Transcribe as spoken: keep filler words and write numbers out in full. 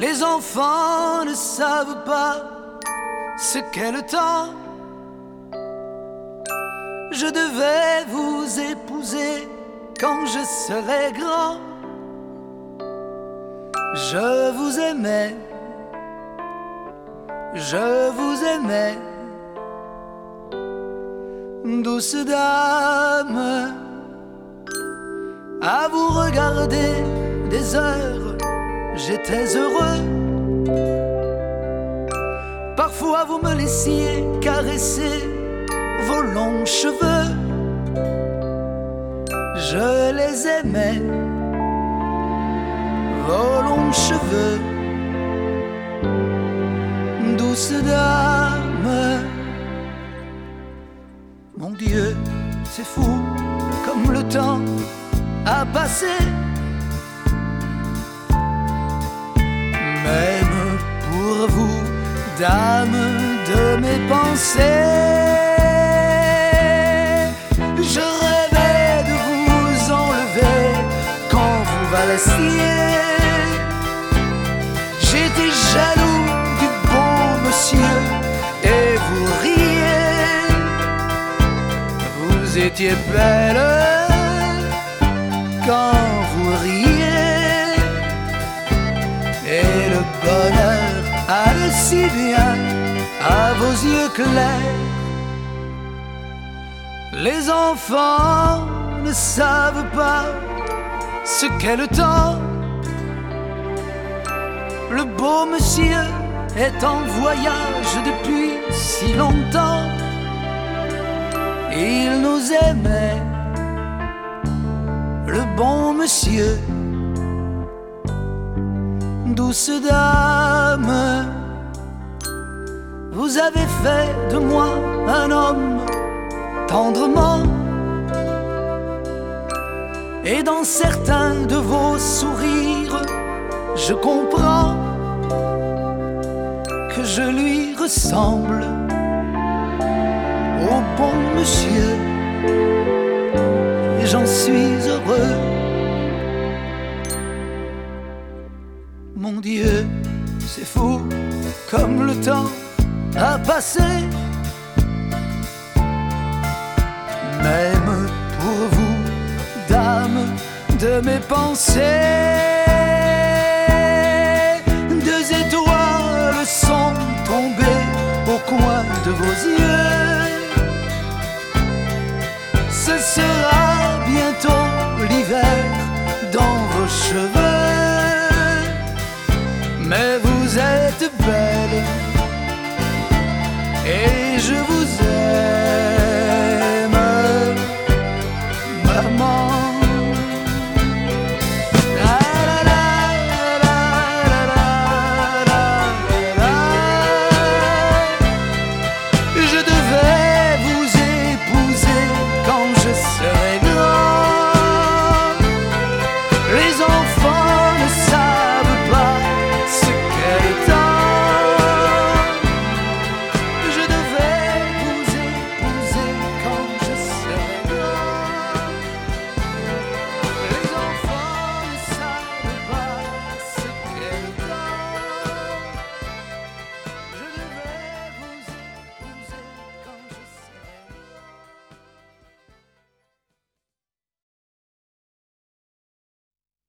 Les enfants ne savent pas ce qu'est le temps. Je devais vous épouser quand je serai grand. Je vous aimais, je vous aimais, douce dame. À vous regarder des heures, j'étais heureux. Parfois vous me laissiez caresser vos longs cheveux. Je les aimais, vos longs cheveux, douce dame. Mon Dieu, c'est fou comme le temps a passé. Même pour vous, dame de mes pensées, je rêvais de vous enlever quand vous valaissiez. J'étais jaloux du beau monsieur et vous riez. Vous étiez belle quand vous riez, et le bonheur allait si bien à vos yeux clairs. Les enfants ne savent pas ce qu'est le temps. Le beau monsieur est en voyage depuis si longtemps. Il nous aimait, le bon monsieur, douce dame. Vous avez fait de moi un homme tendrement, et dans certains de vos sourires, je comprends que je lui ressemble au bon monsieur. Et j'en suis heureux. Mon Dieu, c'est fou comme le temps a passé. Même pour vous, dame de mes pensées, deux étoiles sont tombées au coin de vos yeux. Ce sera bientôt l'hiver dans vos cheveux, mais vous êtes belle